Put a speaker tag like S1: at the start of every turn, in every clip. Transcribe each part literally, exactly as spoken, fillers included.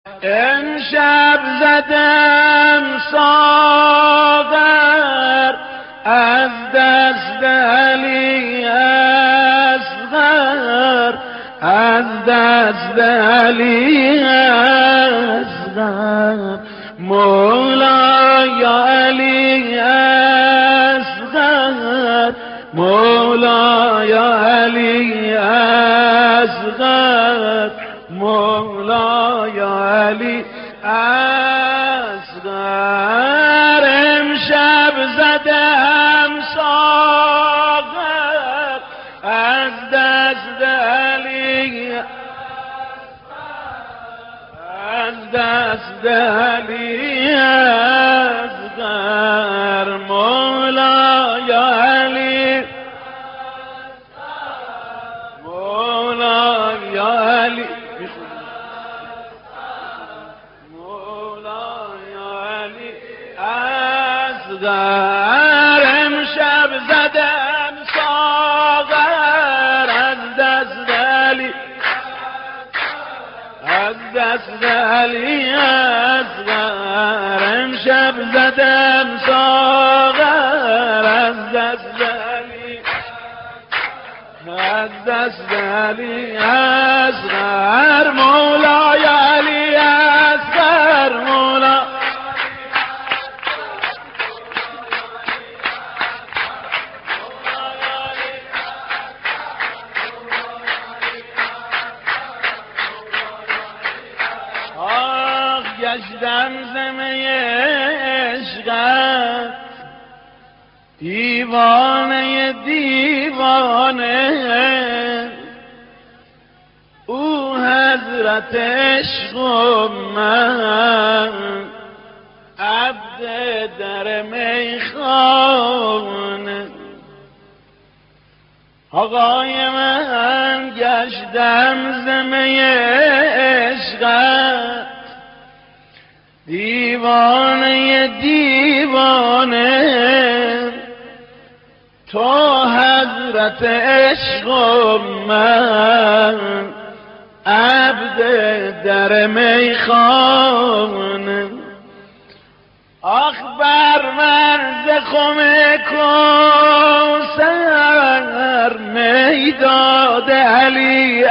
S1: امشب زدم ساغر از دست علی اصغر، از دست علی اصغر، مولای علی اصغر، مولای علی اصغر، مولای علی اصغر. امشب زدم ساغر از دست علی، از دست علی اصغر، مولای علی، مولای علی، مولای علی اصغر. امشب زدم ساغر از دست علی، از دست علی اصغر. امشب زدم ساغر از دست علی، از دست علی اصغر، مولای علی اصغر، مولا آخ گشتم زمه عشقت، دیوانه دیوانه، او حضرت عشق و من عبد در میخانه. آقای من گشتم زمه عشقت، دیوانه دیوانه، تو حضرت عشق و من عبد در میخانه. آخ بر مرز خم کوثر میداد علی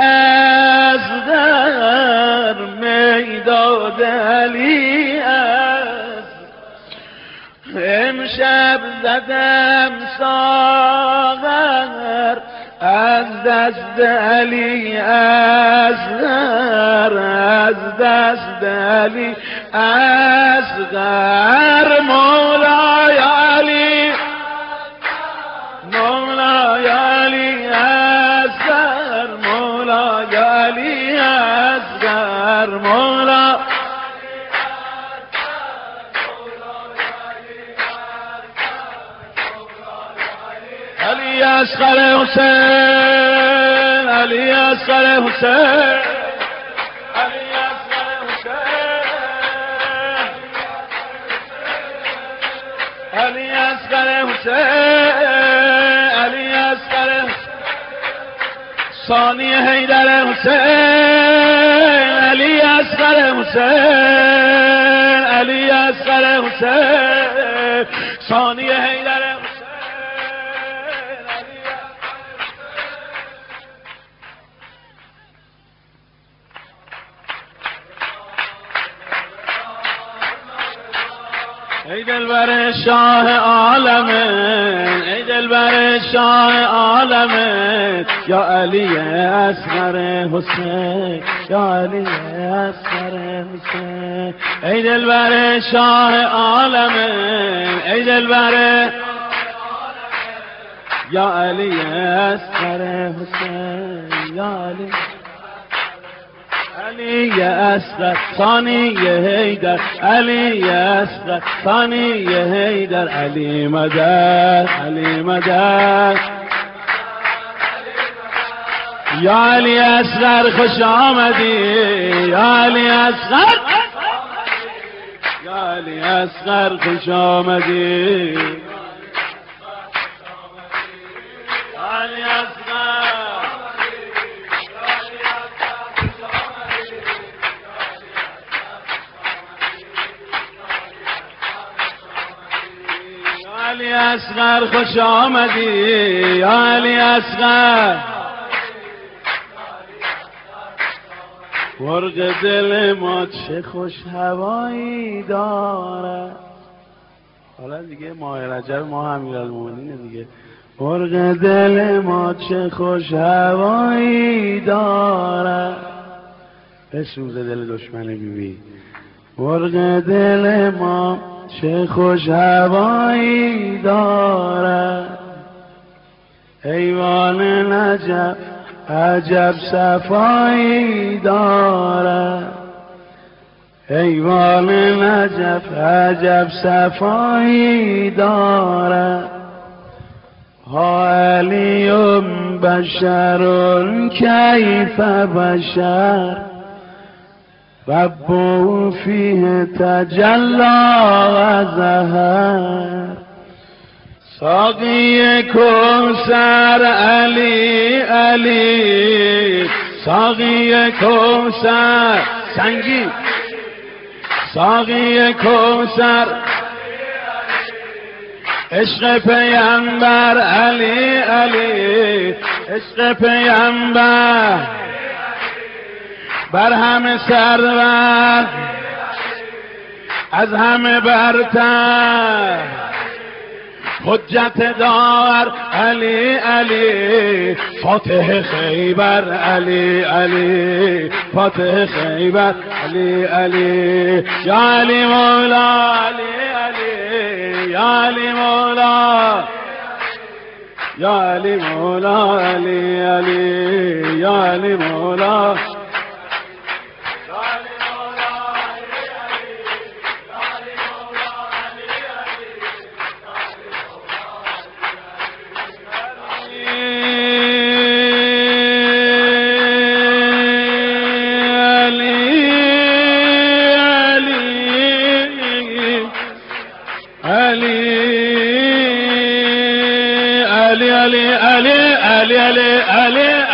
S1: اصغر، میداد علی اصغر. امشب زدم ساغر از دست علی اصغر، از دست علی اصغر، مولای علی، مولای علی اصغر، مولای علی اصغر، مولا علی اصغر حسین، علی اصغر حسین، علی اصغر حسین، علی اصغر حسین، علی اصغر ثانی حیدر حسین، علی اصغر حسین، علی اصغر حسین، ثانی حیدر حسین. ای دلبر شاه عالمت، ای دلبر شاه عالمت، یا علی اصغر حسین، یا علی اصغر حسین. ای دلبر شاه عالمت، ای دلبر یا علی اصغر حسین، یا علی، علی اصغر ثانی حیدر، علی اصغر ثانی حیدر، علی مدد، علی مدد. یا علی اصغر خوش آمدی، یا علی اصغر، یا علی اصغر خوش آمدی، علی اصغر. علی اصغر خوش آمدی یا علی اصغر، مرغ دل ما چه خوش هوایی دارد. حالا دیگه ماه رجب ماه امیرالمومنینه دیگه. مرغ دل ما چه خوش هوایی دارد، بسوزه دل دشمن بیبی. مرغ دل ما چه خوش هوایی دارد، ایوان نجف عجب صفایی دارد، ایوان نجف عجب صفایی دارد. ها علی بشر کیف بشر، ربه فیه تجلی و ظهر. ساقی کوثر علی علی، ساقی کوثر سنگی، ساقی کوثر عشق پیامبر علی علی، عشق پیامبر بر همه سرور، از همه برتر، حجت دار علی علی، فاتح خیبر علی علی، فاتح خیبر علی علی. یا علی مولا علی علی، یا علی مولا، یا علی مولا علی علی، یا علی مولا. Ali Ali Ali Ali Ali